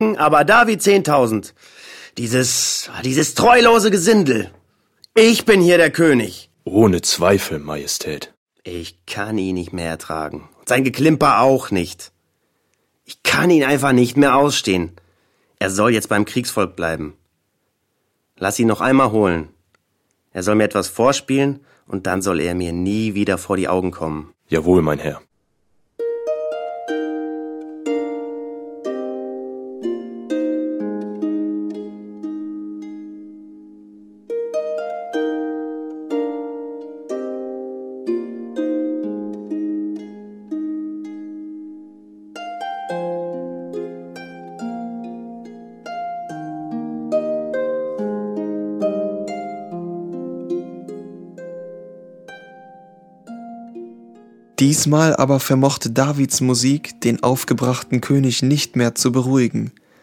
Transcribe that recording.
Aber David 10.000. Dieses treulose Gesindel. Ich bin hier der König. Ohne Zweifel, Majestät. Ich kann ihn nicht mehr ertragen. Und sein Geklimper auch nicht. Ich kann ihn einfach nicht mehr ausstehen. Er soll jetzt beim Kriegsvolk bleiben. Lass ihn noch einmal holen. Er soll mir etwas vorspielen und dann soll er mir nie wieder vor die Augen kommen. Jawohl, mein Herr. Diesmal aber vermochte Davids Musik den aufgebrachten König nicht mehr zu beruhigen.